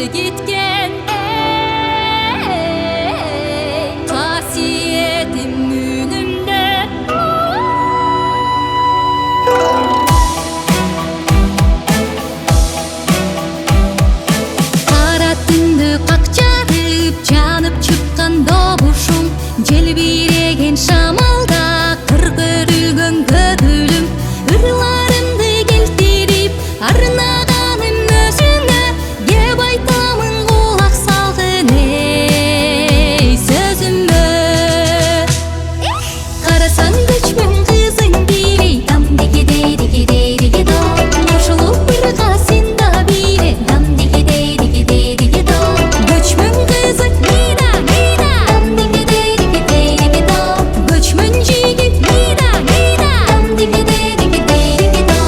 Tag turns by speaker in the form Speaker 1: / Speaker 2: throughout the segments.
Speaker 1: gitken kasiyetim önümde. Kara түнді қақчарып жанып шыққан добушум, желбиреген шамалда кыргырылган көбүлүм, ырларымды келтирип арнағаным өзүңө, деп айтамын кулак салгын эй сөзүмө. Карасаң көчмөн кызың бири, дам дигидей дигидей дигидо, кошулуп бирга сен да бири, дам дигидей дигидей дигидо. Көчмөн кызың мида мида, дам дигидей дигидей дигидо. Көчмөн жигит мида мида, дам дигидей дигидей дигидо.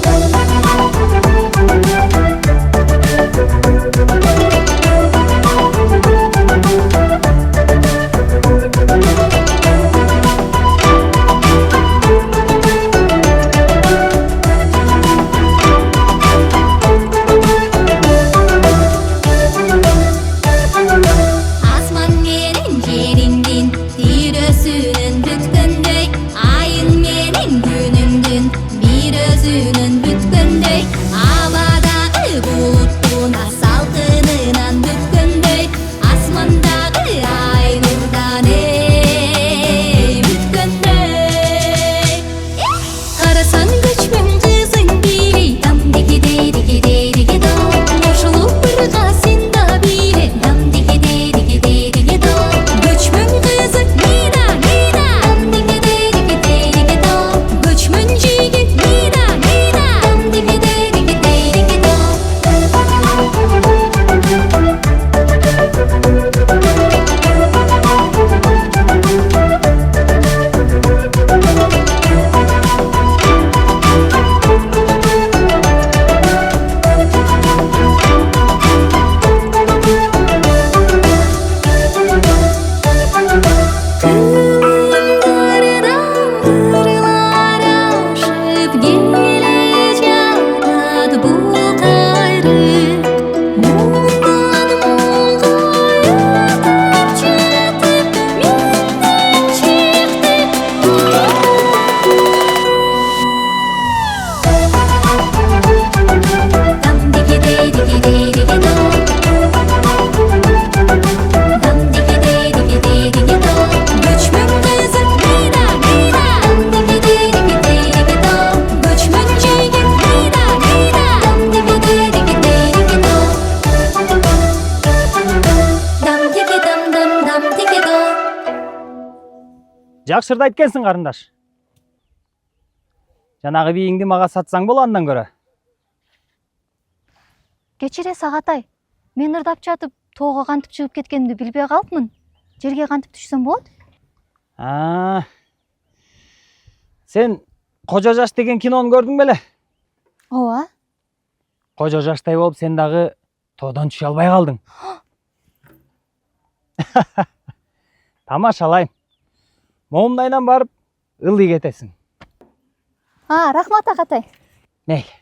Speaker 1: Асман менен жериңдин тирөсүнөн бүткөндөй, айың менен күнүңдүн бир өзүнөн бүткөндөй, абадагы булуттун салкынынан бүткөндөй, асмандагы ай нурдан бүткөндөй. Карасаң көчмөн кызың бири, дам дигидей дигидей дигидо, кошулуп бирга сен да бири, дам дигидей дигидей дигидо. Көчмөн кызың мида мида, дам дигидей дигидей дигидо. Көчмөн жигит мида мида, дам дигидей дигидей дигидо. Ырlar ашып келе жатат бул кайрык, мундан мунга өтүп жетип менден чекти. Дам дигидей дигидей дигидо, дам дигидей дигидей дигидо. Көчмөн кызың мида мида, дам дигидей дигидей дигидо. Көчмөн жигит мида мида, дам дигидей дигидей дигидо. Дам дигидам дам дигидо.
Speaker 2: Жакшырды айткенсиң карындаш. Жанагы бийиңди мага сатсаң болгандан көрө.
Speaker 3: Кечире Сагатай, мен ырдап жатып тоого кантип чыгып кеткенимди билбей калыпмын. Жерге кантип түшсөм болот?
Speaker 2: Сен Кожо жаш деген кинону көрдүң беле?
Speaker 3: Ооба.
Speaker 2: Кожо жаштай болуп сен дагы тоодон түшө албай калдың. Тамашалайм. Момундайдан барып ылдый кетесиң.
Speaker 3: Рахмат Агатай.
Speaker 2: Мейли.